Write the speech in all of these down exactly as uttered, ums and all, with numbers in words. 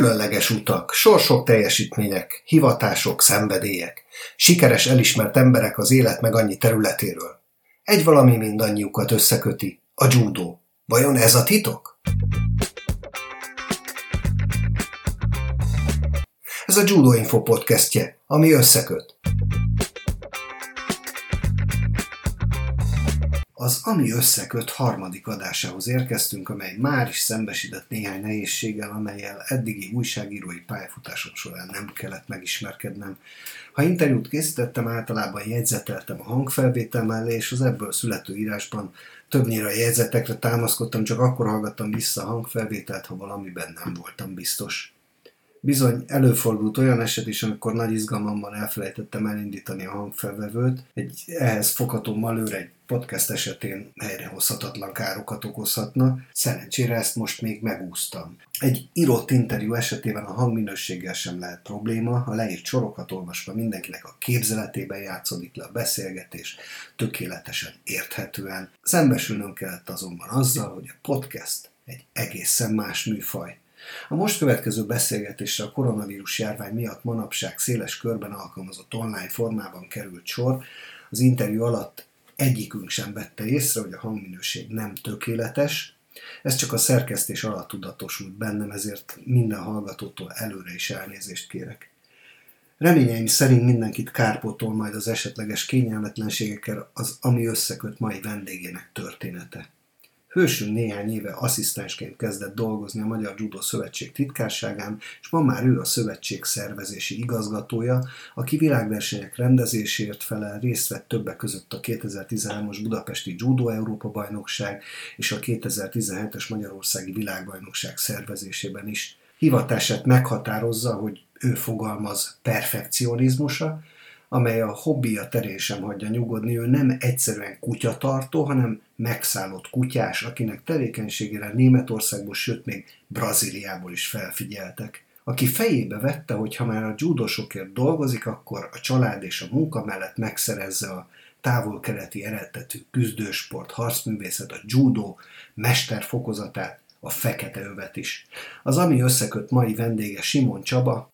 Különleges utak, sorsok, teljesítmények, hivatások, szenvedélyek, sikeres elismert emberek az élet meg annyi területéről. Egy valami mindannyiukat összeköti, a judó. Vajon ez a titok? Ez a Judo Info podcastje, ami összeköt. Az Ami Összeköt harmadik adásához érkeztünk, amely már is szembesített néhány nehézséggel, amellyel eddigi újságírói pályafutásom során nem kellett megismerkednem. Ha interjút készítettem, általában jegyzeteltem a hangfelvétel mellé, és az ebből születő írásban többnyire a jegyzetekre támaszkodtam, csak akkor hallgattam vissza a hangfelvételt, ha valamiben nem voltam biztos. Bizony előfordult olyan eset is, amikor nagy izgalmamban elfelejtettem elindítani a hangfelvevőt. Egy ehhez fogható malőr egy podcast esetén helyrehozhatatlan károkat okozhatna. Szerencsére ezt most még megúsztam. Egy írott interjú esetében a hangminőséggel sem lehet probléma, a leírt sorokat olvasva mindenkinek a képzeletében játszódik le a beszélgetés, tökéletesen érthetően. Szembesülnünk kellett azonban azzal, hogy a podcast egy egészen más műfaj. A most következő beszélgetésre a koronavírus járvány miatt manapság széles körben alkalmazott online formában került sor. Az interjú alatt egyikünk sem vette észre, hogy a hangminőség nem tökéletes. Ez csak a szerkesztés alatt tudatosult bennem, ezért minden hallgatótól előre is elnézést kérek. Reményeim szerint mindenkit kárpótol majd az esetleges kényelmetlenségekkel az Ami Összeköt mai vendégének története. Hősünk néhány éve asszisztensként kezdett dolgozni a Magyar Judo Szövetség titkárságán, és ma már ő a szövetség szervezési igazgatója, aki világversenyek rendezéséért felel, részt vett többek között a kétezer-tizenhármas Budapesti Judo Európa-bajnokság és a kétezer-tizenhetes Magyarországi Világbajnokság szervezésében is. Hivatását meghatározza, hogy ő fogalmaz perfekcionizmusa, amely a hobbija terén sem hagyja nyugodni. Ő nem egyszerűen kutyatartó, hanem megszállott kutyás, akinek tevékenységére Németországból, sőt még Brazíliából is felfigyeltek. Aki fejébe vette, hogy ha már a judosokért dolgozik, akkor a család és a munka mellett megszerezze a távol-keleti eredetű küzdősport, harcművészet, a judo mesterfokozatát, a fekete övet is. Az Ami Összeköt mai vendége Simon Csaba.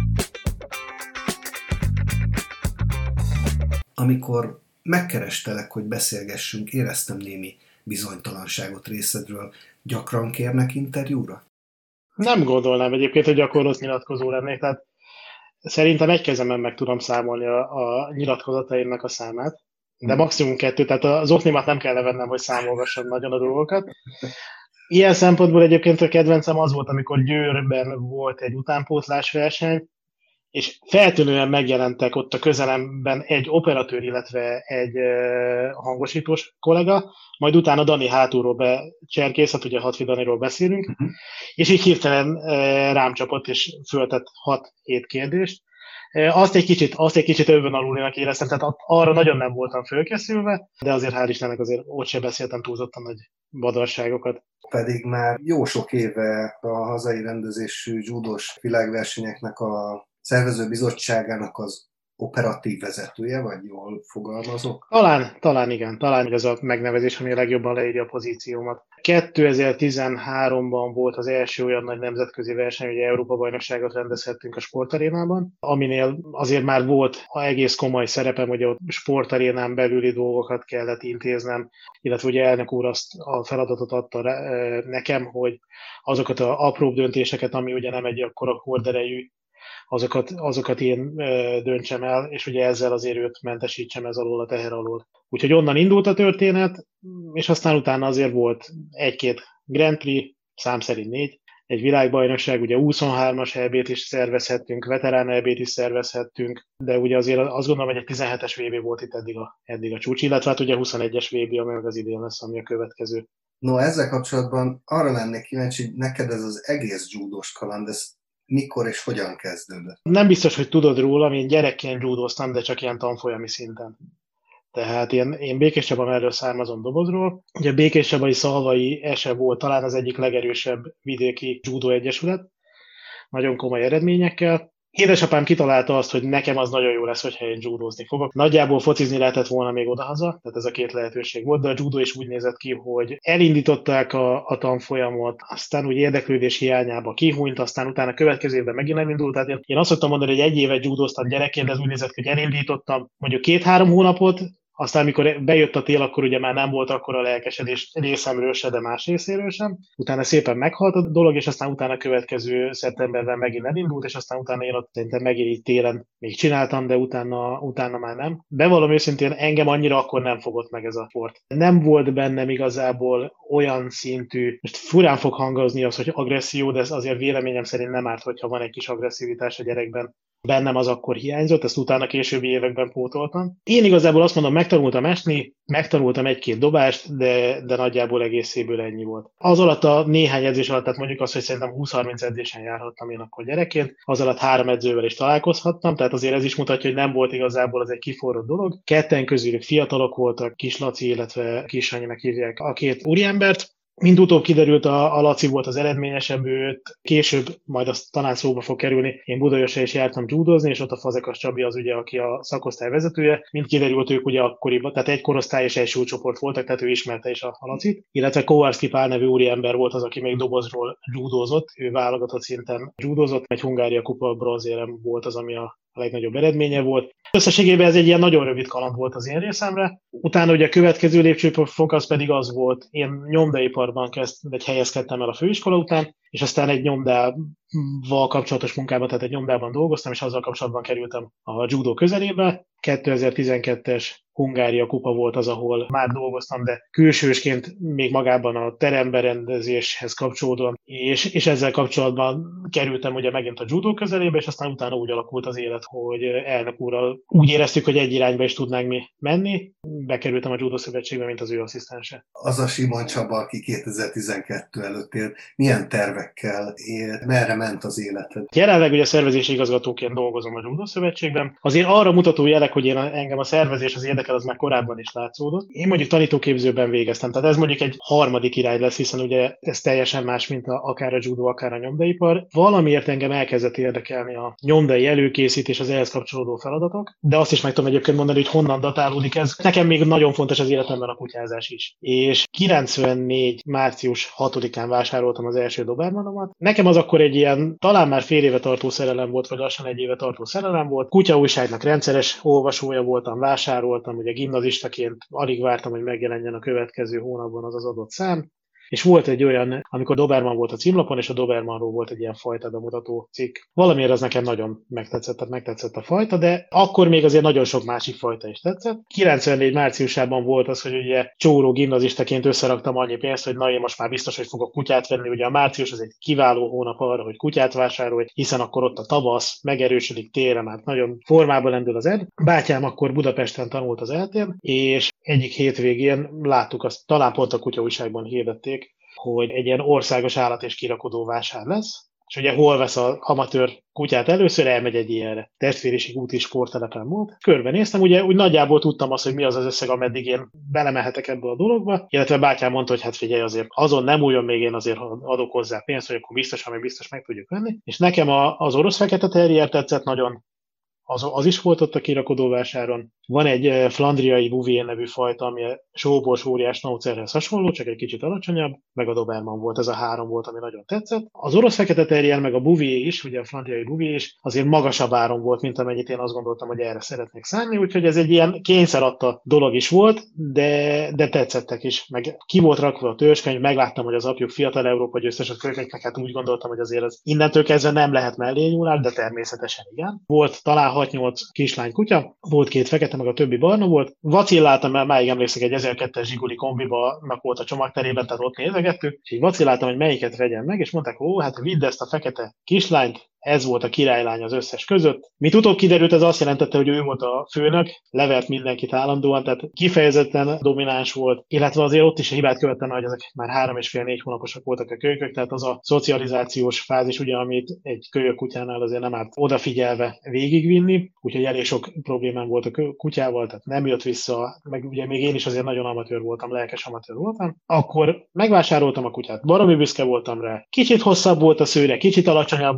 Amikor megkerestelek, hogy beszélgessünk, éreztem némi bizonytalanságot részedről. Gyakran kérnek interjúra? Nem gondolnám egyébként, hogy gyakorlott nyilatkozó lennék. Tehát szerintem egy kezemben meg tudom számolni a, a nyilatkozataimnak a számát, de maximum kettő, tehát az oknimat nem kell levennem, hogy számolgassam nagyon a dolgokat. Ilyen szempontból egyébként a kedvencem az volt, amikor Győrben volt egy utánpótlás verseny, és feltűnően megjelentek ott a közelemben egy operatőr, illetve egy uh, hangosítós kollega, majd utána Dani hátulról becserkészett, ugye Hatfi Daniról beszélünk, uh-huh. és így hirtelen uh, rám csapott, és föltett hat-hét kérdést. Uh, azt egy kicsit, azt egy kicsit övönalulinak éreztem, tehát arra nagyon nem voltam fölkészülve, de azért hál' Istennek azért ott sem beszéltem túlzottan nagy badarságokat. Pedig már jó sok éve a hazai rendezésű judós világversenyeknek a szervező bizottságának az operatív vezetője, vagy jól fogalmazok? Talán, talán igen, talán ez a megnevezés, ami a legjobban leírja a pozíciómat. kétezer-tizenháromban volt az első olyan nagy nemzetközi verseny, hogy Európa-bajnokságot rendezhettünk a sportarénában, aminél azért már volt egész komoly szerepem, hogy a sportarénán belüli dolgokat kellett intéznem, illetve ugye elnök úr azt a feladatot adta nekem, hogy azokat az apróbb döntéseket, ami ugye nem egy akkora horderejű, azokat, azokat én ö, döntsem el, és ugye ezzel azért őt mentesítsem ez alól, a teher alól. Úgyhogy onnan indult a történet, és aztán utána azért volt egy-két Grand Prix, szám szerint négy, egy világbajnokság, ugye huszonhármas é bét is szervezhettünk, veterán é bét is szervezhettünk, de ugye azért azt gondolom, hogy egy tizenhetes vé bé volt itt eddig a, eddig a csúcs, illetve hát ugye huszonegyes vé bé, ami meg az idén lesz, ami a következő. No, ezzel kapcsolatban arra lennék kíváncsi, hogy neked ez az egész judós kaland, ez mikor és hogyan kezdődött? Nem biztos, hogy tudod róla, én gyerekként judóztam, de csak ilyen tanfolyami szinten. Tehát én, én Békés Csaba mellől származom Dobozról. Ugye Békés Csabai Szalvai es e volt talán az egyik legerősebb vidéki judo egyesület, nagyon komoly eredményekkel, Édesapám kitalálta azt, hogy nekem az nagyon jó lesz, hogyha én judózni fogok. Nagyjából focizni lehetett volna még odahaza, tehát ez a két lehetőség volt, de a judó is úgy nézett ki, hogy elindították a, a tanfolyamot, aztán úgy érdeklődés hiányába kihúnyt, aztán utána a következő évben megint elindult. Tehát én, én azt szoktam mondani, hogy egy évet judóztam gyerekként, de ez úgy nézett ki, hogy elindítottam mondjuk két-három hónapot, aztán, amikor bejött a tél, akkor ugye már nem volt akkora lelkesedés részemről se, de más részéről sem. Utána szépen meghalt a dolog, és aztán utána a következő szeptemberben megint elindult, és aztán utána én ott szerintem megint így télen még csináltam, de utána, utána már nem. Bevallom őszintén, engem annyira akkor nem fogott meg ez a sport. Nem volt bennem igazából olyan szintű, most furán fog hangozni az, hogy agresszió, de ez azért véleményem szerint nem árt, hogyha van egy kis agresszivitás a gyerekben. Bennem az akkor hiányzott, ezt utána későbbi években pótoltam. Én igazából azt mondom, megtanultam esni, megtanultam egy-két dobást, de, de nagyjából egészéből ennyi volt. Az alatt a néhány edzés alatt, tehát mondjuk azt, hogy szerintem húsz-harminc edzésen járhattam én akkor gyerekként, az alatt három edzővel is találkozhattam, tehát azért ez is mutatja, hogy nem volt igazából az egy kiforrott dolog. Ketten közülük fiatalok voltak, Kis Laci, illetve Kis Sanyinak hívják a két úriembert. Mind utóbb kiderült, a, a Laci volt az eredményesebb, őt később, majd azt talán szóba fog kerülni, én Budaörsre is jártam judózni, és ott a Fazekas Csabi az ugye, aki a szakosztály vezetője, mind kiderült, ők ugye akkoriban, tehát egy korosztály és egy súlycsoport voltak, tehát ő ismerte is a, a Lacit, illetve Kowarski Pál nevű úriember volt az, aki még dobozról judózott, ő válogatott szinten judózott, egy Hungária kupa bronzérem volt az, ami a a legnagyobb eredménye volt. Összességében ez egy ilyen nagyon rövid kaland volt az én részemre. Utána ugye a következő lépcsőfok az pedig az volt, én nyomdaiparban kezdtem, egy helyezkedtem el a főiskola után, és aztán egy nyomdával kapcsolatos munkában, tehát egy nyomdában dolgoztam, és azzal kapcsolatban kerültem a judó közelébe. kétezer-tizenkettes Hungária kupa volt az, ahol már dolgoztam, de külsősként még magában a teremberendezéshez kapcsolódóan, és, és ezzel kapcsolatban kerültem ugye megint a judó közelébe, és aztán utána úgy alakult az élet, hogy elnök úrral úgy éreztük, hogy egy irányba is tudnánk mi menni. Bekerültem a Judó Szövetségbe, mint az ő asszisztense. Az a Simon Csaba, aki kétezer-tizenkettő előtt élt, milyen tervekkel élt, merre ment az életed? Jelenleg ugye szervezési igazgatóként dolgozom a Judó Szövetségben. Azért arra mutató jelek, hogy én engem a szervezés az érdekel, az már korábban is látszódott. Én mondjuk tanítóképzőben végeztem, tehát ez mondjuk egy harmadik irány lesz, hiszen ugye ez teljesen más, mint a, akár a judó, akár a nyomdaipar. Valamiért engem elkezdett érdekelni a nyomdai előkészítés, az ehhez kapcsolódó feladatok, de azt is meg tudom egyébként mondani, hogy honnan datálódik ez. Nekem még nagyon fontos az életemben a kutyázás is. És kilencvennégy március hatodikán vásároltam az első dobármanomat. Nekem az akkor egy ilyen, talán már fél éve tartó szerelem volt, vagy lassan egy éve tartó szerelem volt. Kutyaújságnak rendszeres olvasója voltam, vásároltam, ugye gimnazistaként alig vártam, hogy megjelenjen a következő hónapban az az adott szám. És volt egy olyan, amikor Doberman volt a címlapon, és a Dobermanról volt egy ilyen fajta bemutató cikk. Valamiért az nekem nagyon megtetszett, tehát megtetszett a fajta, de akkor még azért nagyon sok másik fajta is tetszett. kilencvennégy márciusában volt az, hogy ugye csóró gimnazistaként összeraktam annyi pénzt, hogy na én most már biztos, hogy fogok kutyát venni. Ugye a március az egy kiváló hónap arra, hogy kutyát vásárolj, hiszen akkor ott a tavasz, megerősödik térre, már nagyon formában lendül az ed. Bátyám akkor Budapesten tanult az eltén, és egyik hétvégén láttuk azt, talán pont a Kutyaújságban hirdették, hogy egy ilyen országos állat- és kirakodó vásár lesz, és ugye hol vesz a amatőr kutyát először, elmegy egy ilyenre. Testvériség úti sporttelepen volt. Körbenéztem, ugye úgy nagyjából tudtam azt, hogy mi az az összeg, ameddig én belemehetek ebbe a dologba, illetve bátyám mondta, hogy hát figyelj, azért azon nem újon, még én azért adok hozzá pénzt, hogy akkor biztos, ami biztos meg tudjuk venni. És nekem a, az orosz fekete terrier tetszett nagyon, az, az is volt ott a kirakodó vásáron. Van egy flandriai Bouvier nevű fajta, ami a sóbors óriás Schnauzerhez hasonló, csak egy kicsit alacsonyabb, meg a Doberman volt, ez a három volt, ami nagyon tetszett. Az orosz fekete terrier, meg a Bouvier is, ugye a flandriai Bouvier is, azért magasabb áron volt, mint amennyit én azt gondoltam, hogy erre szeretnék szánni, úgyhogy ez egy ilyen kényszeradta dolog is volt, de, de tetszettek is. Meg ki volt rakva a törzskönyv, megláttam, hogy az apjuk fiatal Európa győztes a kölyköknek, hát úgy gondoltam, hogy azért ez innentől kezdve nem lehet mellé nyúlás, de természetesen igen. Volt talán hat-nyolc kislány kutya, volt két fekete, meg a többi barna volt. Vacilláltam, mert máig emlékszek, egy ezerkettes Zsiguli kombiba volt a csomagterében, tehát ott nézegettük, és így vacilláltam, hogy melyiket vegyem meg, és mondták, ó, hát vidd ezt a fekete kislányt, ez volt a királylány az összes között. Mint utóbb kiderült, ez azt jelentette, hogy ő volt a főnök, levert mindenkit állandóan, tehát kifejezetten domináns volt, illetve azért ott is a hibát követtem, hogy ezek már három és fél négy hónaposak voltak a kölykök, tehát az a szocializációs fázis, ugye, amit egy kölyök kutyánál azért nem árt odafigyelve végigvinni, úgyhogy elég sok problémám volt a kutyával, tehát nem jött vissza, meg ugye még én is azért nagyon amatőr voltam, lelkes amatőr voltam. Akkor megvásároltam a kutyát, baromi büszke voltam rá. Kicsit hosszabb volt a szőre, kicsit alacsonyabb volt, mint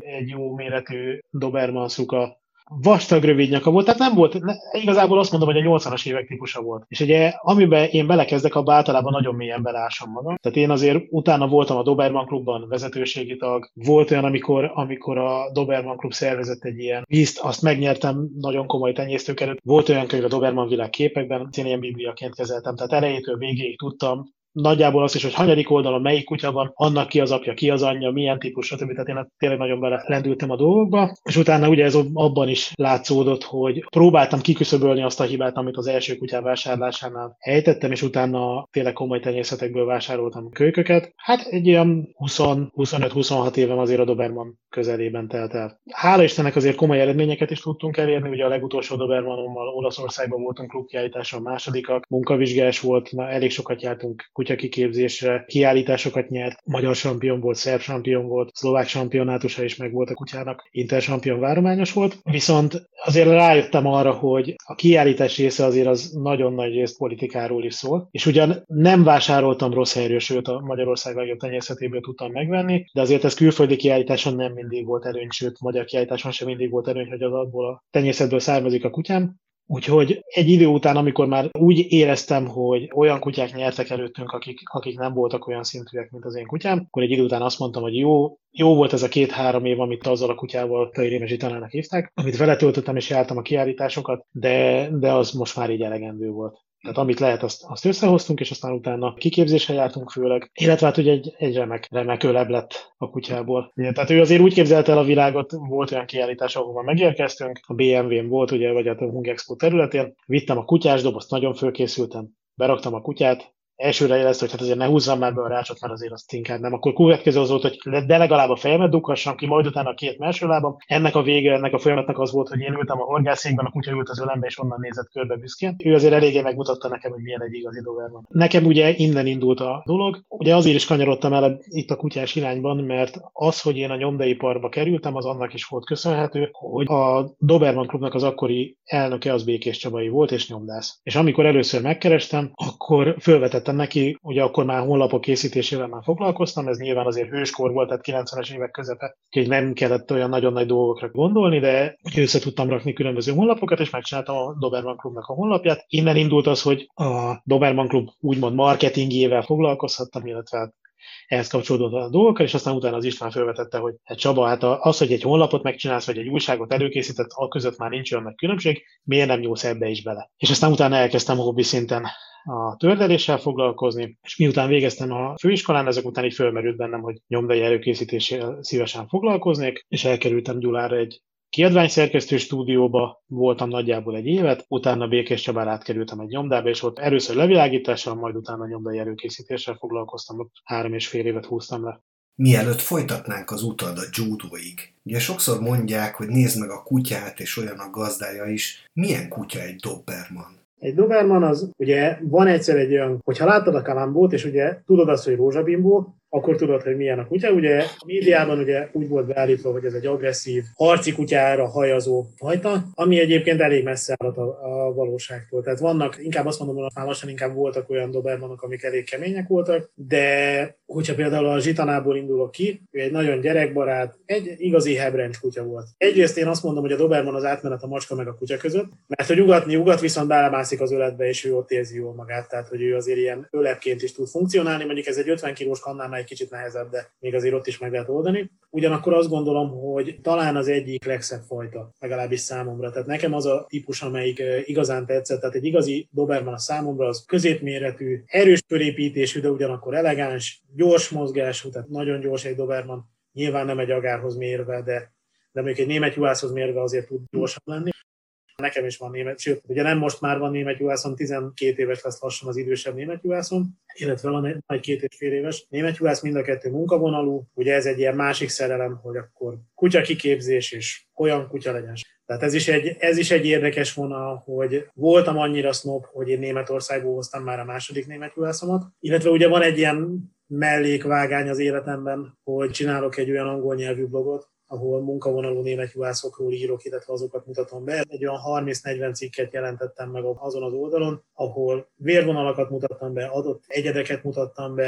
egy jó méretű Doberman szuka. Vastag, rövid nyaka volt, tehát nem volt, ne, igazából azt mondom, hogy a nyolcvanas évek típusa volt. És ugye, amiben én belekezdek, abban általában nagyon mélyen belásom magam. Tehát én azért utána voltam a Doberman klubban vezetőségi tag, volt olyan, amikor, amikor a Doberman klub szervezett egy ilyen vízt, azt megnyertem nagyon komoly tenyésztők előtt. Volt olyan könyv a Doberman világ képekben, én ilyen bibliaként kezeltem, tehát elejétől végéig tudtam, nagyjából az is, hogy hanyadik oldalon melyik kutya van, annak ki az apja, ki az anyja, milyen típus, stb. Tehát én tényleg nagyon belelendültem a dolgokba, és utána ugye ez abban is látszódott, hogy próbáltam kiküszöbölni azt a hibát, amit az első kutyám vásárlásánál ejtettem, és utána tényleg komoly tenyészetekből vásároltam kölyköket. Hát egy ilyen húsz-huszonöt-huszonhat évem azért a Doberman közelében telt el. Hála Istennek azért komoly eredményeket is tudtunk elérni, ugye a legutolsó Dobermanommal Olaszországban voltunk klubkiállításon, másodikak, munkavizsgás volt, na, elég sokat jártunk kutyakiképzésre, kiállításokat nyert, magyar sampion volt, szerb sampion volt, szlovák sampionátusa is meg volt a kutyának, intersampion várományos volt, viszont azért rájöttem arra, hogy a kiállítás része azért az nagyon nagy részt politikáról is szól, és ugyan nem vásároltam rossz helyről, sőt a Magyarország legjobb tenyészetéből tudtam megvenni, de azért ez külföldi kiállításon nem mindig volt előny, sőt magyar kiállításon sem mindig volt előny, hogy az abból a tenyészetből származik a kutyám. Úgyhogy egy idő után, amikor már úgy éreztem, hogy olyan kutyák nyertek előttünk, akik, akik nem voltak olyan szintűek, mint az én kutyám, akkor egy idő után azt mondtam, hogy jó, jó volt ez a két-három év, amit azzal a kutyával, Tai Rémesi tanának hívták, amit vele töltöttem és jártam a kiállításokat, de, de az most már így elegendő volt. Tehát amit lehet, azt, azt összehoztunk, és aztán utána kiképzésre jártunk főleg, illetve hát ugye egy, egy remek, remek öleb lett a kutyából. Igen, tehát ő azért úgy képzelte el a világot, volt olyan kiállítás, ahova megérkeztünk, a bé em vén volt, ugye, vagy a Hung Expo területén, vittem a kutyás dobozt, nagyon fölkészültem, beraktam a kutyát, elsőre jelezte, hogy hát azért ne húzzam már be a rácsot, mert azért azt inkább nem. Akkor következő az volt, hogy de legalább a fejemet dughassam ki, majd utána a két melső lábam. Ennek a vége, ennek a folyamatnak az volt, hogy én ültem a horgászékben, a kutya ült az ölembe, és onnan nézett körbe büszkén. Ő azért eléggé megmutatta nekem, hogy milyen egy igazi Doberman. Nekem ugye innen indult a dolog. Ugye azért is kanyarodtam el itt a kutyás irányban, mert az, hogy én a nyomdaiparba kerültem, az annak is volt köszönhető, hogy a Doberman klubnak az akkori elnöke az Békés Csabai volt, és nyomdász. És amikor először megkerestem, akkor fölvetett neki, ugye akkor már honlapok készítésével már foglalkoztam, ez nyilván azért hőskor volt, tehát kilencvenes évek közepe, úgyhogy nem kellett olyan nagyon nagy dolgokra gondolni, de össze tudtam rakni különböző honlapokat, és megcsináltam a Doberman Klubnak a honlapját. Innen indult az, hogy a Doberman Klub úgymond marketingjével foglalkozhattam, illetve ehhez kapcsolódott a dolgokkal, és aztán utána az István felvetette, hogy hát Csaba, hát az, hogy egy honlapot megcsinálsz, vagy egy újságot előkészített, a között már nincs olyan nagy különbség, miért nem nyúlsz ebbe is bele? És aztán utána elkezdtem hobbi szinten a tördeléssel foglalkozni, és miután végeztem a főiskolán, ezek után így fölmerült bennem, hogy nyomdai előkészítéssel szívesen foglalkoznék, és elkerültem Gyulára egy kiadványszerkesztő stúdióba, voltam nagyjából egy évet, utána Békés Csabára átkerültem egy nyomdába, és ott először levilágítással, majd utána nyomdai előkészítéssel foglalkoztam, ott három és fél évet húztam le. Mielőtt folytatnánk az utad a judóig, ugye sokszor mondják, hogy nézd meg a kutyát, és olyan a gazdája is. Milyen kutya egy Doberman? Egy Doberman az, ugye van egyszer egy olyan, hogyha láttad a Kalambót, és ugye tudod azt, hogy rózsabimbó, akkor tudod, hogy milyen a kutya. Ugye a médiában ugye úgy volt beállítva, hogy ez egy agresszív, harci kutyára hajazó fajta, ami egyébként elég messze áll a, a valóságtól. Tehát vannak, inkább azt mondom, hogy már lassan inkább voltak olyan Dobermanok, amik elég kemények voltak, de hogyha például a Zsitanából indulok ki, ő egy nagyon gyerekbarát, egy igazi hebrencs kutya volt. Egyrészt én azt mondom, hogy a Doberman az átmenet a macska meg a kutya között, mert hogy ugatni ugat, viszont belemászik az öletbe, és ő ott érzi jól magát, tehát hogy ő azért ilyen ölepként is tud funkcionálni, mondjuk ez egy ötven kilós kannál egy kicsit nehezebb, de még azért ott is meg lehet oldani. Ugyanakkor azt gondolom, hogy talán az egyik legszebb fajta, legalábbis számomra. Tehát nekem az a típus, amelyik igazán tetszett, tehát egy igazi Doberman a számomra az középméretű, erős körépítésű, de ugyanakkor elegáns, gyors mozgású, tehát nagyon gyors egy Doberman. Nyilván nem egy agárhoz mérve, de, de mondjuk egy német juhászhoz mérve azért tud gyorsabb lenni. Nekem is van német, sőt, ugye nem most már van német juhászom, tizenkét éves lesz lassan az idősebb német juhászom, illetve van egy, egy két és fél éves német juhász, mind a kettő munkavonalú. Ugye ez egy ilyen másik szerelem, hogy akkor kutya kiképzés és olyan kutya legyen. Tehát ez is, egy, ez is egy érdekes vonal, hogy voltam annyira sznob, hogy én Németországból hoztam már a második német juhászomat, illetve ugye van egy ilyen mellékvágány az életemben, hogy csinálok egy olyan angol nyelvű blogot, ahol munkavonalú német juhászokról írok, illetve azokat mutatom be. Egy olyan harminc-negyven cikket jelentettem meg azon az oldalon, ahol vérvonalakat mutattam be, adott egyedeket mutattam be,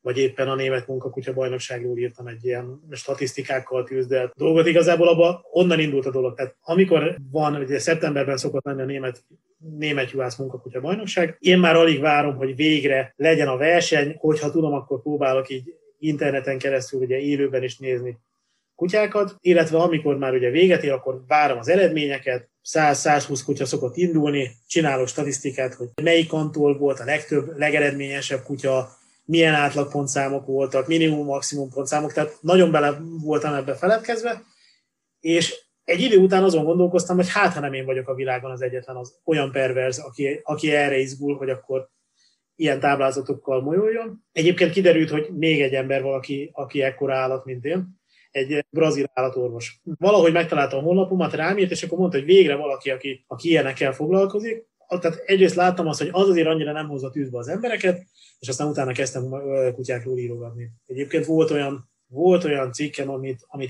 vagy éppen a német munkakutya bajnokságról írtam egy ilyen statisztikákkal tűzdelt dolgot. Igazából abban onnan indult a dolog. Tehát amikor van, ugye szeptemberben szokott lenni a német, német juhász munkakutya bajnokság, én már alig várom, hogy végre legyen a verseny, hogyha tudom, akkor próbálok így interneten keresztül ugye élőben is nézni kutyákat, illetve amikor már ugye véget ér, akkor várom az eredményeket, száz-százhúsz kutya szokott indulni, csinálok statisztikát, hogy melyik kantól volt a legtöbb, legeredményesebb kutya, milyen átlagpontszámok voltak, minimum-maximum pontszámok, tehát nagyon bele voltam ebbe feledkezve, és egy idő után azon gondolkoztam, hogy hát, ha nem én vagyok a világon az egyetlen az olyan perverz, aki, aki erre izgul, hogy akkor ilyen táblázatokkal molyoljon. Egyébként kiderült, hogy még egy ember valaki, aki ekkora állat, mint én, egy brazil állatorvos. Valahogy megtalálta a honlapomat, rám írt, és akkor mondta, hogy végre valaki, aki, aki ilyenekkel foglalkozik. Tehát egyrészt láttam azt, hogy az azért annyira nem hozza tűzbe az embereket, és aztán utána kezdtem kutyákról írogatni. Egyébként volt olyan, volt olyan cikkem, amit, amit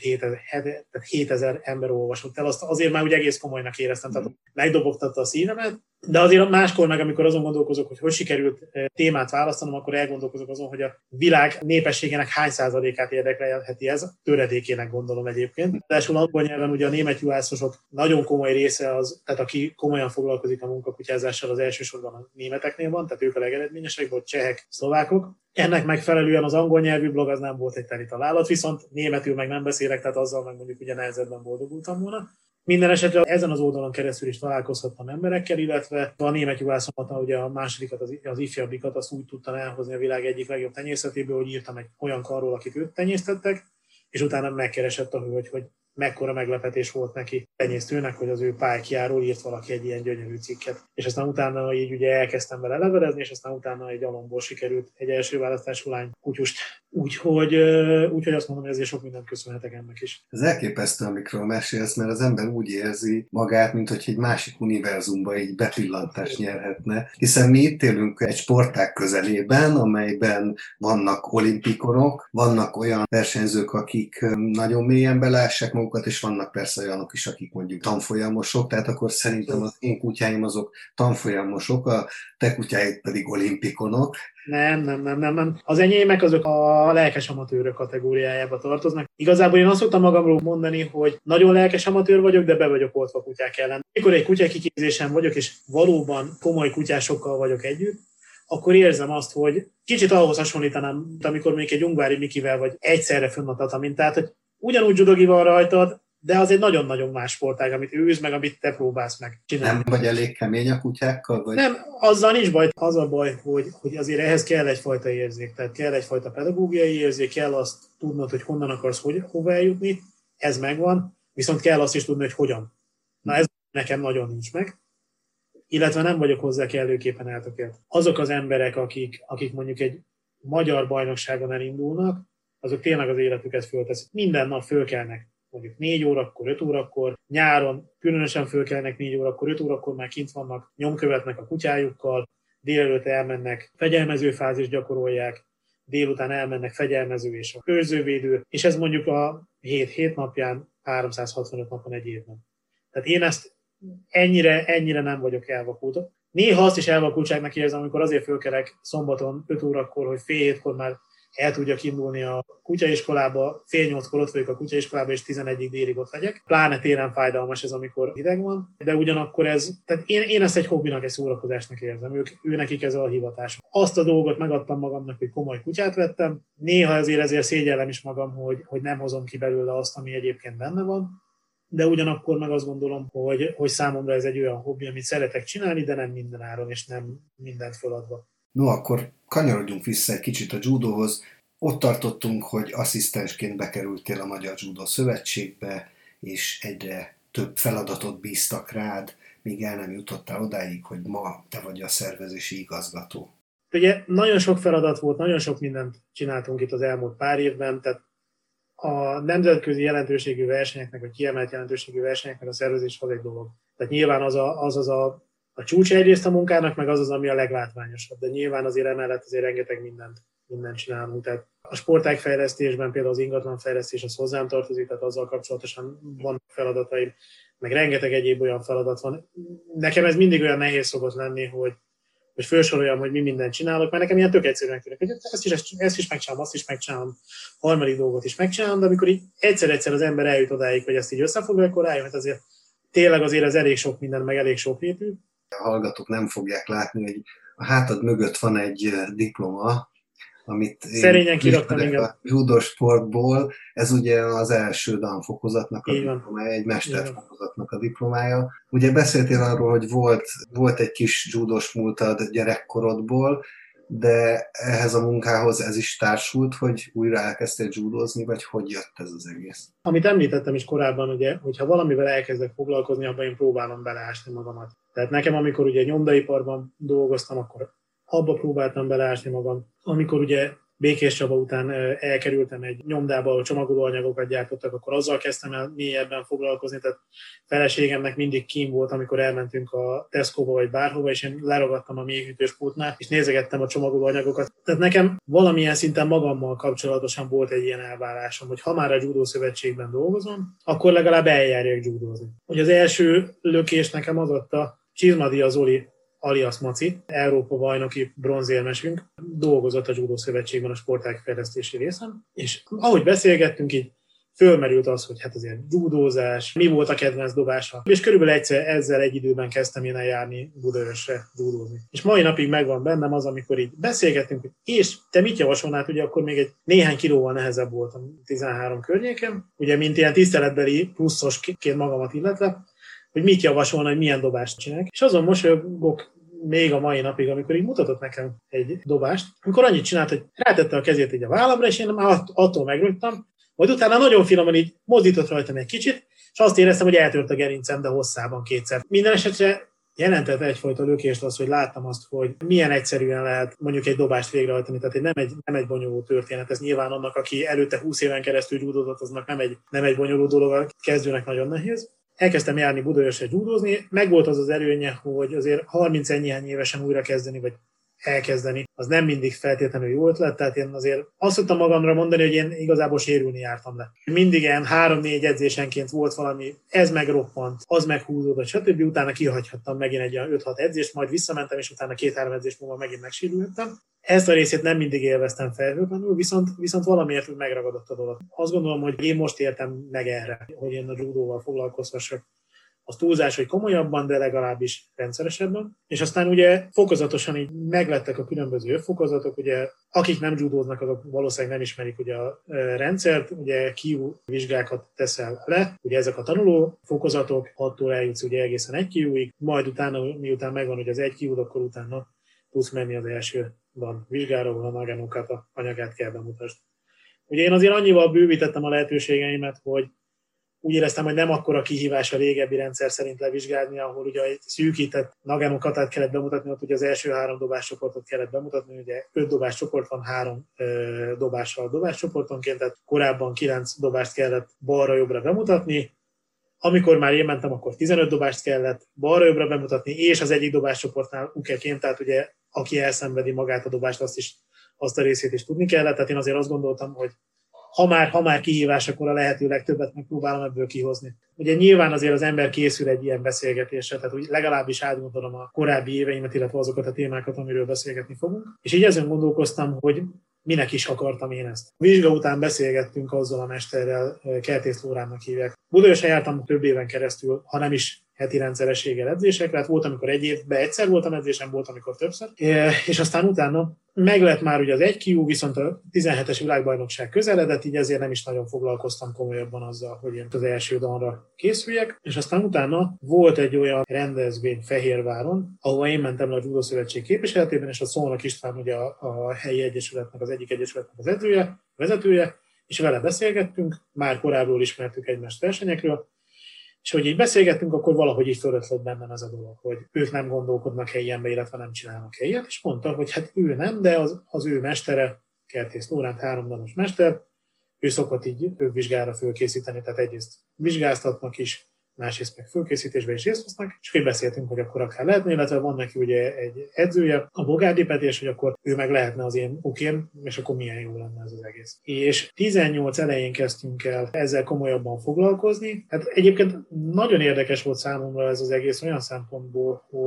hétezer ember olvasott el, azt azért már úgy egész komolynak éreztem, tehát megdobogtatta a szívemet, de azért máskor meg, amikor azon gondolkozok, hogy hogy sikerült témát választanom, akkor elgondolkozok azon, hogy a világ népességének hány százalékát érdekelheti ez, töredékének gondolom egyébként. Ráadásul angol nyelven ugye a német juhászosok nagyon komoly része az, tehát aki komolyan foglalkozik a munkakutyázással, az elsősorban a németeknél van, tehát ők a legeredményesek, vagy csehek, szlovákok. Ennek megfelelően az angol nyelvű blog az nem volt egy teli találat, viszont németül meg nem beszélek, tehát azzal meg mondjuk ugye nehezebben boldogultam volna. Minden esetre ezen az oldalon keresztül is találkozhattam emberekkel, illetve a német jugászomat, ugye a másodikat, az, az ifjabbikat, azt úgy tudtam elhozni a világ egyik legjobb tenyészetéből, hogy írtam egy olyan karról, akit őt tenyésztettek, és utána megkeresett a hölgy, hogy mekkora meglepetés volt neki tenyésztőnek, hogy az ő pályájáról írt valaki egy ilyen gyönyörű cikket. És aztán utána így ugye elkezdtem vele levelezni, és aztán utána egy alomból sikerült egy első választású lány kutyust. Úgyhogy, úgyhogy azt mondom, hogy ezért sok mindent köszönhetek ennek is. Ez elképesztő, amikről mesélsz, mert az ember úgy érzi magát, mint hogy egy másik univerzumba így bepillantást nyerhetne. Hiszen mi itt élünk egy sportág közelében, amelyben vannak olimpikonok, vannak olyan versenyzők, akik nagyon mélyen belássák magukat, és vannak persze olyanok is, akik mondjuk tanfolyamosok, tehát akkor szerintem az én kutyáim azok tanfolyamosok, a te kutyáid pedig olimpikonok. Nem, nem, nem, nem, nem. Az enyémek azok a lelkes amatőrök kategóriájába tartoznak. Igazából én azt szoktam magamról mondani, hogy nagyon lelkes amatőr vagyok, de be vagyok oltva kutyák ellen. Amikor egy kutyakiképzésen vagyok, és valóban komoly kutyásokkal vagyok együtt, akkor érzem azt, hogy kicsit ahhoz hasonlítanám, amikor még egy ungvári Mikivel vagy egyszerre fönnadhat a mintát, hogy ugyanúgy zsudogi van rajtad, de az egy nagyon-nagyon más sportág, amit ő űz meg, amit te próbálsz meg csinálni. Nem vagy elég kemény a kutyákkal? Vagy? Nem, azzal nincs baj. Az a baj, hogy, hogy azért ehhez kell egyfajta érzék, tehát kell egyfajta pedagógiai érzék, kell azt tudnod, hogy honnan akarsz, hogy, hova eljutni, ez megvan, viszont kell azt is tudni, hogy hogyan. Na ez nekem nagyon nincs meg, illetve nem vagyok hozzá kellőképpen eltökélt. Azok az emberek, akik, akik mondjuk egy magyar bajnokságon elindulnak, azok tényleg az életüket fölteszik. Minden nap fölkelnek, mondjuk négy órakor, öt órakor, nyáron különösen fölkelnek négy órakor, öt órakor már kint vannak, nyomkövetnek a kutyájukkal, délelőtt elmennek, fegyelmező fázist gyakorolják, délután elmennek fegyelmező és a őrzővédő, és ez mondjuk a hét napján, háromszázhatvanöt napon egy évben. Tehát én ezt ennyire, ennyire nem vagyok elvakult. Néha azt is elvakultságnak érzem, amikor azért fölkelek szombaton öt órakor, hogy fél hétkor már el tudjak indulni a kutyaiskolába, fél nyolckor ott vagyok a kutyaiskolába, és tizenegyig délig ott legyek. Pláne télen fájdalmas ez, amikor hideg van, de ugyanakkor ez, tehát én, én ezt egy hobbinak, egy szórakozásnak érzem, ők, ő nekik ez a hivatás. Azt a dolgot megadtam magamnak, hogy komoly kutyát vettem, néha azért ezért szégyellem is magam, hogy, hogy nem hozom ki belőle azt, ami egyébként benne van, de ugyanakkor meg azt gondolom, hogy, hogy számomra ez egy olyan hobbi, amit szeretek csinálni, de nem minden áron, és nem mindent feladva. No, akkor kanyarodjunk vissza egy kicsit a judóhoz. Ott tartottunk, hogy asszisztensként bekerültél a Magyar Judo Szövetségbe, és egyre több feladatot bíztak rád, míg el nem jutottál odáig, hogy ma te vagy a szervezési igazgató. Ugye nagyon sok feladat volt, nagyon sok mindent csináltunk itt az elmúlt pár évben, tehát a nemzetközi jelentőségű versenyeknek, vagy kiemelt jelentőségű versenyeknek a szervezés az egy dolog. Tehát nyilván az a, az, az a A csúcs egyrészt a munkának, meg az az, ami a leglátványosabb, de nyilván azért emellett azért rengeteg mindent, mindent csinálunk. Tehát a sportágfejlesztésben például az ingatlanfejlesztés az hozzám tartozik, tehát azzal kapcsolatosan vannak feladataim, meg rengeteg egyéb olyan feladat van. Nekem ez mindig olyan nehéz szokott lenni, hogy, hogy felsoroljam, hogy mi mindent csinálok, mert nekem ilyen tök egyszerűen tűnik, hogy ezt is, ezt is megcsinálom, azt is megcsinálom, harmadik dolgot is megcsinálom, de amikor így egyszer-egyszer az ember eljut odáig, hogy ezt így összefoglalja, akkor rájön, hogy azért tényleg azért ez elég sok minden, meg elég sokrétű. A hallgatók nem fogják látni, hogy a hátad mögött van egy diploma, amit szerényen kiraktam, igen. A judo sportból. Ez ugye az első danfokozatnak a diplomája, egy mesterfokozatnak a diplomája. Ugye beszéltél arról, hogy volt, volt egy kis judos múltad gyerekkorodból, de ehhez a munkához ez is társult, hogy újra elkezdtél judozni, vagy hogy jött ez az egész? Amit említettem is korábban, ugye, hogyha valamivel elkezdek foglalkozni, abban én próbálom beleásni magamat. Tehát nekem, amikor ugye nyomdaiparban dolgoztam, akkor abba próbáltam beleásni magam. Amikor ugye Békés Csaba után elkerültem egy nyomdába, ahol csomagolóanyagokat gyártottak, akkor azzal kezdtem el mélyebben foglalkozni, tehát feleségemnek mindig kín volt, amikor elmentünk a Tesco-ba vagy bárhova, és én leragadtam a mélyhűtős pultnál, és nézegettem a csomagolóanyagokat. Tehát nekem valamilyen szinten magammal kapcsolatosan volt egy ilyen elvárásom, hogy ha már a Judo Szövetségben dolgozom, akkor legalább eljárjak judozni. Hogy az első lökés nekem az adta Csizmadia Zoli, alias Maci, Európa bajnoki bronzérmesünk, dolgozott a Judo Szövetségben a sportág fejlesztési részen, és ahogy beszélgettünk, így fölmerült az, hogy hát azért judózás, mi volt a kedvenc dobása, és körülbelül egyszer ezzel egy időben kezdtem én eljárni Budaörsre judózni. És mai napig megvan bennem az, amikor így beszélgettünk, hogy és te mit javasolnád, ugye akkor még egy néhány kilóval nehezebb voltam tizenhárom környéken, ugye mint ilyen tiszteletbeli pluszosként magamat illetve, hogy mit javasolna, hogy milyen dobást csinálják. És azon mosolygok még a mai napig, amikor így mutatott nekem egy dobást, amikor annyit csinált, hogy rátette a kezét így a vállamra, és én már attól megrögtem, majd utána nagyon finoman így mozdított rajtam egy kicsit, és azt éreztem, hogy eltört a gerincem, de hosszában kétszer. Minden esetre jelentett egyfajta lökést az, hogy láttam azt, hogy milyen egyszerűen lehet mondjuk egy dobást végrehajtani, tehát nem egy, nem egy bonyolult történet. Ez nyilván annak, aki előtte húsz éven keresztül judozott, aznak nem egy, nem egy bonyolult dolog, a kezdőnek nagyon nehéz. Elkezdtem járni Budaörsre judozni, megvolt az az előnye, hogy azért harminc ennyihány évesen újra kezdeni, vagy elkezdeni, az nem mindig feltétlenül jó ötlet, tehát én azért azt tudtam magamra mondani, hogy én igazából sérülni jártam le. Mindig ilyen három-négy edzésenként volt valami, ez megroppant, az meghúzódott, stb. Utána kihagyhattam megint egy olyan öt-hat edzést, majd visszamentem, és utána két-három edzés múlva megint megsérültem. Ezt a részét nem mindig élveztem felhőtlenül, viszont, viszont valamiért úgy megragadott a dolog. Azt gondolom, hogy én most értem meg erre, hogy én a judóval foglalkozhassak. Az túlzás, hogy komolyabban, de legalábbis rendszeresebben. És aztán ugye fokozatosan így meglettek a különböző fokozatok, ugye akik nem judóznak, azok valószínűleg nem ismerik ugye a rendszert, ugye kiú vizsgákat teszel le, ugye ezek a tanuló fokozatok, hattól eljutsz ugye egészen egy kiúig, majd utána, miután megvan ugye az egy kiú, akkor utána tudsz menni az első van vizsgára, ahol a Nagano kata anyagát kell bemutasd. Ugye én azért annyival bővítettem a lehetőségeimet, hogy úgy éreztem, hogy nem akkora kihívás a régebbi rendszer szerint levizsgálni, ahol ugye egy szűkített Nagano katát kellett bemutatni, ott ugye az első három dobáscsoportot kellett bemutatni, ugye öt dobáscsoport van, három ö, dobással dobáscsoportonként, tehát korábban kilenc dobást kellett balra-jobbra bemutatni. Amikor már én mentem, akkor tizenöt dobást kellett balra-jobbra bemutatni, és az egyik dobáscsoportnál ukeként, tehát ugye aki elszenvedi magát a dobást, azt is, azt a részét is tudni kellett. Tehát én azért azt gondoltam, hogy ha már, ha már kihívás, akkor a lehető legtöbbet megpróbálom ebből kihozni. Ugye nyilván azért az ember készül egy ilyen beszélgetésre, tehát úgy legalábbis átgondolom a korábbi éveimet, illetve azokat a témákat, amiről beszélgetni fogunk. És így ezen gondolkoztam, hogy minek is akartam én ezt. A vizsga után beszélgettünk azzal a mesterrel, Kertész Lóránnak hívják. Budaörsre jártam több éven keresztül, ha nem is heti rendszerességgel edzésekre, hát volt, amikor egy évben egyszer voltam edzésen, volt, amikor többször. És aztán utána meg lett már ugye az egy kiú, viszont a tizenhetes világbajnokság közeledett, így ezért nem is nagyon foglalkoztam komolyabban azzal, hogy én az első danra készüljek. És aztán utána volt egy olyan rendezvény Fehérváron, ahol én mentem le a Judo Szövetség képviseletében, és a Szolnok István ugye a, a helyi egyesületnek, az egyik egyesületnek az edzője, vezetője, és vele beszélgettünk, már korábban ismertük egymást versenyekről, és hogy így beszélgettünk, akkor valahogy így fölötlött bennem ez a dolog, hogy ők nem gondolkodnak helyenbe, illetve nem csinálnak helyet, és mondta, hogy hát ő nem, de az, az ő mestere, Kertész Lóránt, háromdanos mester, ő szokott így több vizsgára fölkészíteni, tehát egyrészt vizsgáztatnak is, másrészt meg fölkészítésben is részt vesznek, és úgy beszéltünk, hogy akkor akár lehetne, illetve van neki ugye egy edzője, a Bogádi Peti, és hogy akkor ő meg lehetne az én ukém, és akkor milyen jó lenne ez az egész. És tizennyolc elején kezdtünk el ezzel komolyabban foglalkozni. Hát egyébként nagyon érdekes volt számomra ez az egész olyan szempontból, hogy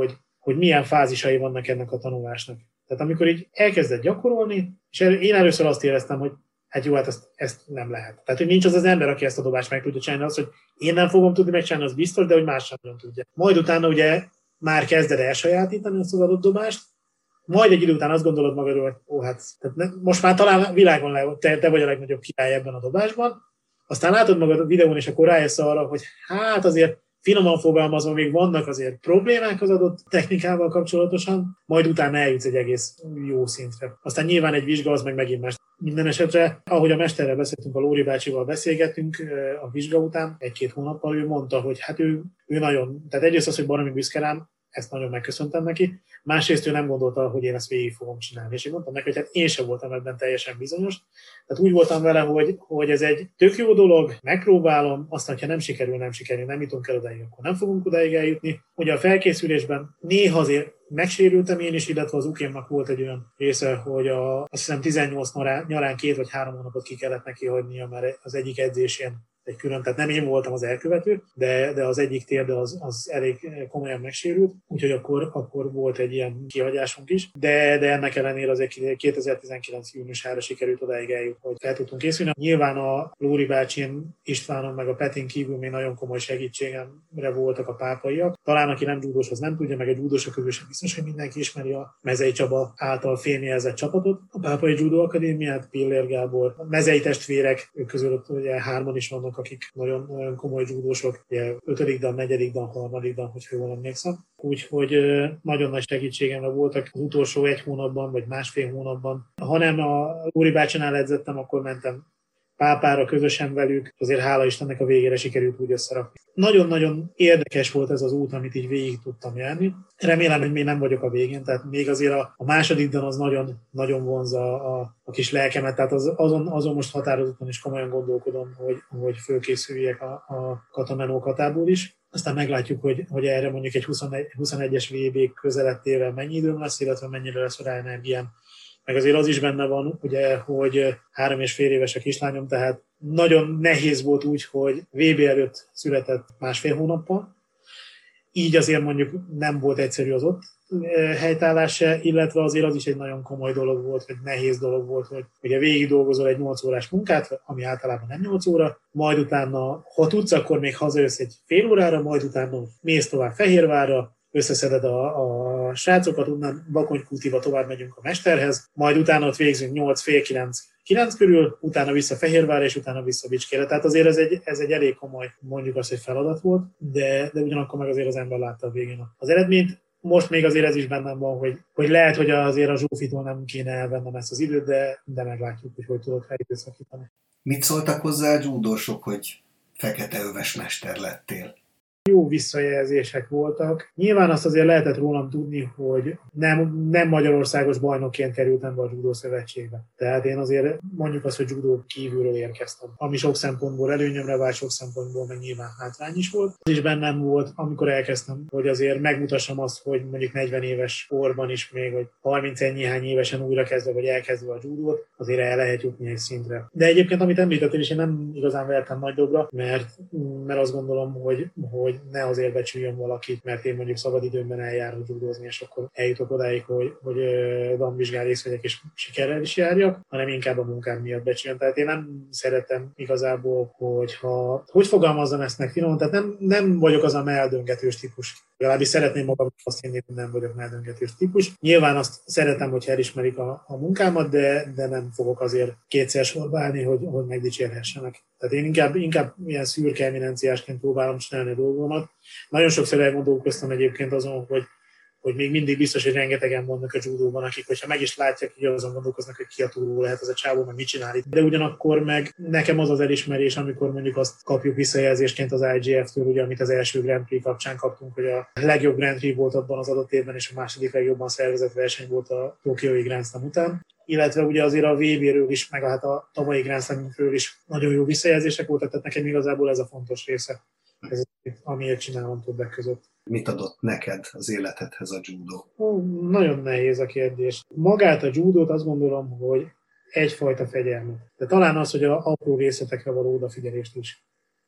hogy milyen fázisai vannak ennek a tanulásnak. Tehát amikor így elkezdett gyakorolni, és én először azt éreztem, hogy hát jó, hát ezt, ezt nem lehet. Tehát, hogy nincs az az ember, aki ezt a dobást meg tudja csinálni, az, hogy én nem fogom tudni megcsinálni, az biztos, de hogy más sem nem tudja. Majd utána ugye már kezded elsajátítani azt az adott dobást, majd egy idő után azt gondolod magadról, hogy ó, hát tehát ne, most már talán világon le, te, te vagy a legnagyobb király ebben a dobásban, aztán látod magad a videón, és akkor rájössz arra, hogy hát azért finoman fogalmazva még vannak azért problémák az adott technikával kapcsolatosan, majd utána eljutsz egy egész jó szintre. Aztán nyilván egy vizsga az meg megint más. Minden esetre, ahogy a mesterrel beszéltünk, a Lóri bácsival beszélgettünk a vizsga után, egy-két hónappal, ő mondta, hogy hát ő, ő nagyon, tehát egyrészt az, hogy baromi büszke rám, ezt nagyon megköszöntem neki. Másrészt ő nem gondolta, hogy én ezt végig fogom csinálni. És én mondtam neki, hogy hát én sem voltam ebben teljesen bizonyos. Tehát úgy voltam vele, hogy, hogy ez egy tök jó dolog, megpróbálom, aztán, ha nem sikerül, nem sikerül, nem jutunk el odáig, akkor nem fogunk odáig eljutni. Ugye a felkészülésben néha azért megsérültem én is, illetve az ukémnak volt egy olyan része, hogy a, azt hiszem tizennyolc nyarán két vagy három hónapot ki kellett neki hagynia, mert az egyik edzésén egy külön, tehát nem én voltam az elkövető, de, de az egyik térde az, az elég komolyan megsérült, úgyhogy akkor, akkor volt egy ilyen kihagyásunk is, de, de ennek ellenére azért kétezer-tizenkilenc júniusára sikerült odáig eljutni, hogy fel tudtunk készülni. Nyilván a Lóri bácsin, Istvánon meg a Petin kívül még nagyon komoly segítségemre voltak a pápaiak. Talán aki nem judós, az nem tudja, meg egy judósok közül sem biztos, hogy mindenki ismeri a Mezei Csaba által fémjelzett csapatot. A Pápai Judo Akadémiát, Pillér Gábor, a mezei testvérek, ők közül ugye hárman is vannak, akik nagyon, nagyon komoly judósok, ugye ötödik dan, negyedik dan, harmadik dan, hogyha jól emlékszem. Úgyhogy nagyon nagy segítségemre voltak az utolsó egy hónapban, vagy másfél hónapban. Ha nem a Lóri bácsinál edzettem, akkor mentem Pápára közösen velük, azért hála Istennek a végére sikerült úgy összerakni. Nagyon-nagyon érdekes volt ez az út, amit így végig tudtam járni. Remélem, hogy még nem vagyok a végén, tehát még azért a, a második dan az nagyon, nagyon vonza a, a kis lelkemet, tehát az, azon, azon most határozottan is komolyan gondolkodom, hogy, hogy fölkészüljek a, a Katamenó Katából is. Aztán meglátjuk, hogy, hogy erre mondjuk egy huszonegyes vé bé közelettével mennyi időm lesz, illetve mennyire lesz rá energiám. Meg azért az is benne van, ugye, hogy három és fél éves a kislányom, tehát nagyon nehéz volt úgy, hogy vé bé előtt született másfél hónappal. Így azért mondjuk nem volt egyszerű az ott helytállás se, illetve azért az is egy nagyon komoly dolog volt, vagy nehéz dolog volt, hogy ugye végig dolgozol egy nyolc órás munkát, ami általában nem nyolc óra, majd utána, ha tudsz, akkor még hazajössz egy fél órára, majd utána mész tovább Fehérvárra, összeszeded a, a srácokat, onnan Bakonykútiba tovább megyünk a mesterhez, majd utána ott végzünk nyolc fél kilenc kilenc körül, utána vissza Fehérvárra, és utána vissza Bicskére. Tehát azért ez egy, ez egy elég komoly, mondjuk azt, hogy feladat volt, de, de ugyanakkor meg azért az ember látta a végén az eredményt. Most még azért ez is bennem van, hogy, hogy lehet, hogy azért a Zsófitól nem kéne elvennem ezt az időt, de, de meglátjuk, hogy hogy tudok rá időszakítani. Mit szóltak hozzá a judósok, hogy fekete öves mester lettél? Jó visszajelzések voltak. Nyilván azt azért lehetett rólam tudni, hogy nem, nem Magyarországos bajnokként kerültem be a Judo Szövetségbe. Tehát én azért mondjuk azt, hogy judó kívülről érkeztem. Ami sok szempontból előnyömre vált, sok szempontból meg nyilván hátrány is volt. Az is bennem volt, amikor elkezdtem, hogy azért megmutassam azt, hogy mondjuk negyven éves korban is még, vagy harminc néhány évesen újra kezdve, vagy elkezdve a judót, azért el lehet jutni egy szintre. De egyébként, amit említettél is, én nem igazán vertem nagy dobra, mert, mert azt gondolom, hogy, hogy ne azért becsüljön valakit, mert én mondjuk szabadidőmben eljárok judozni, és akkor eljutok odáig, hogy, hogy damvizsgán részt vegyek, és sikerrel is járjak, hanem inkább a munkám miatt becsüljön. Tehát én nem szeretem igazából, hogyha, hogy fogalmazzam ezt meg finoman, tehát nem, nem vagyok az a meldöngetős típus. Legalábbis szeretném magam azt hinni, hogy nem vagyok meldöngetős típus. Nyilván azt szeretem, hogy elismerik a, a munkámat, de, de nem fogok azért kétszer sorba állni, hogy, hogy megdicsérhessenek. Tehát én inkább, inkább ilyen szürke eminenciásként próbálom csinálni a dolgomat. Nagyon sokszor elgondolkoztam egyébként azon, hogy, hogy még mindig biztos, hogy rengetegen vannak a judóban, akik, hogyha meg is látják, hogy azon gondolkoznak, hogy ki a túró lehet ez a csávó, meg mit csinál itt. De ugyanakkor meg nekem az az elismerés, amikor mondjuk azt kapjuk visszajelzésként az i gé ef-től, ugye, amit az első Grand Prix kapcsán kaptunk, hogy a legjobb Grand Prix volt abban az adott évben, és a második legjobban szervezett verseny volt a Tokiói Grand Slam után. Illetve ugye azért a vé bé-ről is, meg hát a tavalyi Grand Slamünkről is nagyon jó visszajelzések voltak, tehát nekem igazából ez a fontos része, ez, amiért csinálom többek között. Mit adott neked az életedhez a judó? Ó, nagyon nehéz a kérdés. Magát a judót azt gondolom, hogy egyfajta fegyelmet. De talán az, hogy a apró részletekre való odafigyelést is.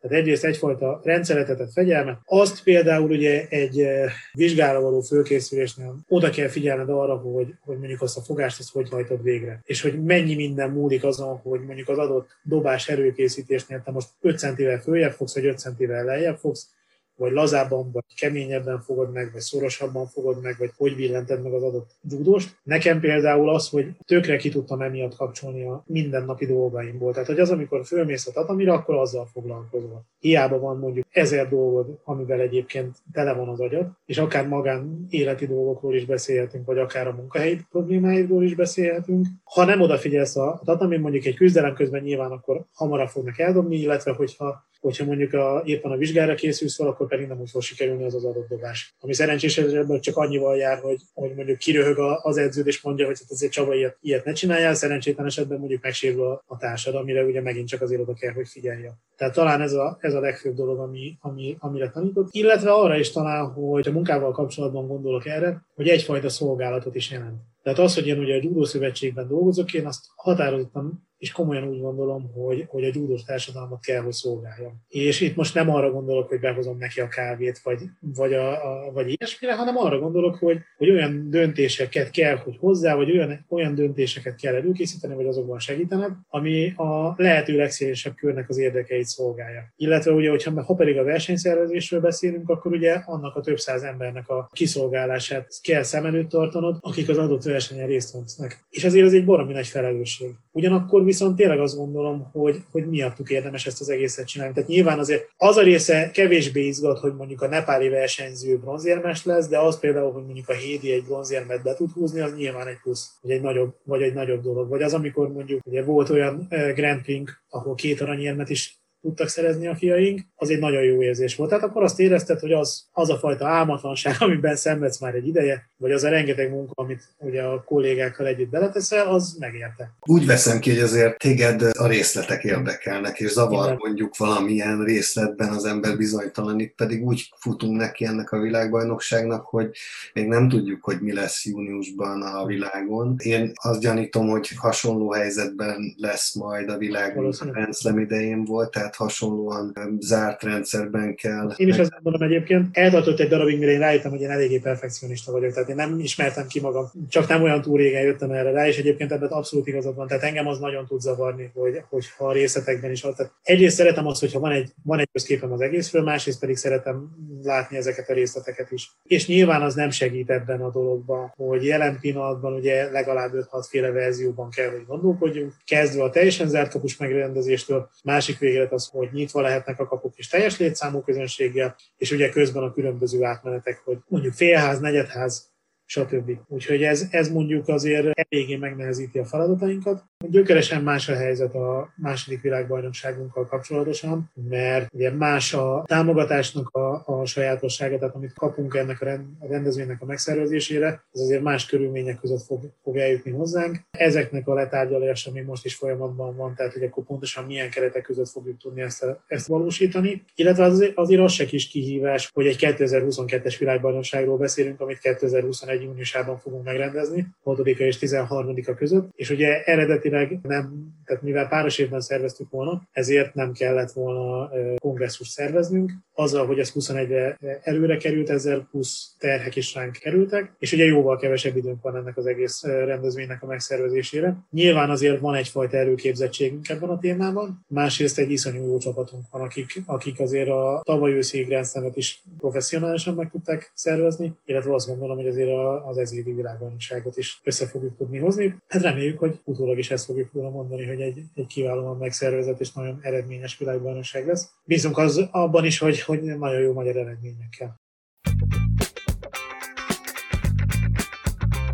Tehát egyrészt egyfajta rendszeretetett fegyelmet, azt például ugye egy vizsgára való fölkészülésnél oda kell figyelned arra, hogy, hogy mondjuk azt a fogást azt hogy hajtod végre. És hogy mennyi minden múlik azon, hogy mondjuk az adott dobás előkészítésnél te most öt centivel följebb fogsz, vagy öt centivel lejjebb fogsz, vagy lazábban, vagy keményebben fogod meg, vagy szorosabban fogod meg, vagy hogy billented meg az adott judóst. Nekem például az, hogy tökre ki tudtam emiatt kapcsolni a mindennapi dolgaimból. Tehát, hogy az, amikor fölmész a tatamira, akkor azzal foglalkozol. Hiába van mondjuk ezer dolgod, amivel egyébként tele van az agyad, és akár magán életi dolgokról is beszélhetünk, vagy akár a munkahelyi problémáidról is beszélhetünk. Ha nem odafigyelsz a tatamin, mondjuk egy küzdelem közben nyilván akkor hamarabb fognak eldobni, illetve hogyha hogyha mondjuk a, éppen a vizsgára készülsz fel, akkor pedig nem úgy fog sikerülni az az adott dobás. Ami szerencsés esetben csak annyival jár, hogy, hogy mondjuk kiröhög az edződ és mondja, hogy azért Csaba ilyet, ilyet ne csináljál, szerencsétlen esetben mondjuk megsérül a, a társad, amire ugye megint csak azért oda kell, hogy figyelje. Tehát talán ez a, ez a legfőbb dolog, ami, ami, amire tanított. Illetve arra is talán, hogy a munkával kapcsolatban gondolok erre, hogy egyfajta szolgálatot is jelent. Tehát az, hogy én ugye a Judo Szövetségben dolgozok, én azt határozottan és komolyan úgy gondolom, hogy, hogy a judós társadalmat kell, hogy szolgáljam. És itt most nem arra gondolok, hogy behozom neki a kávét, vagy, vagy, a, a, vagy ilyesmire, hanem arra gondolok, hogy, hogy olyan döntéseket kell, hogy hozzá, vagy olyan, olyan döntéseket kell előkészíteni, vagy azokban segítened, ami a lehető legszélesebb körnek az érdekeit szolgálja. Illetve ugye, hogyha ha pedig a versenyszervezésről beszélünk, akkor ugye annak a több száz embernek a kiszolgálását kell szem előtt tartanod, akik az adott versenyen részt vesznek. És azért ez egy baromi nagy felelősség. Ugyanakkor viszont tényleg azt gondolom, hogy, hogy miattuk érdemes ezt az egészet csinálni. Tehát nyilván azért az a része kevésbé izgat, hogy mondjuk a nepáli versenyző bronzérmes lesz, de az például, hogy mondjuk a Hédi egy bronzérmet be tud húzni, az nyilván egy plusz, vagy egy nagyobb, vagy egy nagyobb dolog. Vagy az, amikor mondjuk ugye volt olyan Grand Prix, ahol két aranyérmet is tudtak szerezni a fiaink, az egy nagyon jó érzés volt. Tehát akkor azt érezted, hogy az, az a fajta álmatlanság, amiben szenvedsz már egy ideje, vagy az a rengeteg munka, amit ugye a kollégákkal együtt beleteszel, az megérte. Úgy veszem ki, hogy azért téged a részletek érdekelnek, és zavar Igen. mondjuk valamilyen részletben az ember bizonytalanít, pedig úgy futunk neki ennek a világbajnokságnak, hogy még nem tudjuk, hogy mi lesz júniusban a világon. Én azt gyanítom, hogy hasonló helyzetben lesz majd a világ, mint a Grand Slam idején volt, tehát hasonlóan zárt rendszerben kell. Én is azt gondolom egyébként, eltartott egy darabig, mire én rájöttem, hogy én eléggé perfekcionista vagyok, tehát én nem ismertem ki magam, csak nem olyan túl régen jöttem erre rá, és egyébként ebben abszolút igazad van, tehát engem az nagyon tud zavarni, hogy, hogy ha a részletekben is van. Tehát egyrészt szeretem azt, hogyha van egy, van egy közképem az egészről, másrészt pedig szeretem látni ezeket a részleteket is. És nyilván az nem segít ebben a dologban, hogy jelen pillanatban ugye legalább öt-hat féle verzióban kell, hogy gondolkodjunk, kezdve a teljesen zárt kapus megrendezéstől, másik véglet az, hogy nyitva lehetnek a kapuk és teljes létszámú közönséggel, és ugye közben a különböző átmenetek, hogy mondjuk félház, negyedház, stb. Úgyhogy ez, ez mondjuk azért eléggé megnehezíti a feladatainkat. Gyökeresen más a helyzet a második világbajnokságunkkal kapcsolatosan, mert ugye más a támogatásnak a, a sajátossága, tehát amit kapunk ennek a, rend, a rendezvénynek a megszervezésére, az azért más körülmények között fog, fog eljutni hozzánk. Ezeknek a letárgyalása még most is folyamatban van, tehát hogy akkor pontosan milyen keretek között fogjuk tudni ezt, ezt valósítani. Illetve azért, azért az se kis kihívás, hogy egy kétezer-huszonkettes világbajnokságról beszélünk, amit kétezer-huszonegy júniusában fogunk megrendezni, hatodika és tizenharmadika között, és ugye eredetileg nem, tehát mivel páros évben szerveztük volna, ezért nem kellett volna kongresszust szerveznünk. Azzal, hogy ez huszonegyre előre került, ezzel plusz terhek is ránk kerültek, és ugye jóval kevesebb időnk van ennek az egész rendezvénynek a megszervezésére. Nyilván azért van egyfajta előképzettségünk ebben a témában, másrészt egy iszonyú jó csapatunk van, akik, akik azért a tavaly őszi Grand Slamet is professzionálisan meg tudták szervezni, illetve azt gondolom, hogy azért az ez évi világbajnokságot is össze fogjuk tudni hozni. Hát reméljük, hogy utólag is ezt fogjuk tudni mondani, hogy egy, egy kiválóan megszervezett és nagyon eredményes világbajnokság lesz. Bízunk az abban is, hogy, hogy nagyon jó magyar eredményekkel.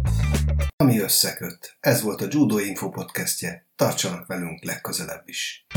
Ami összeköt. Ez volt a Judo Info podcastje. Tartsanak velünk legközelebb is.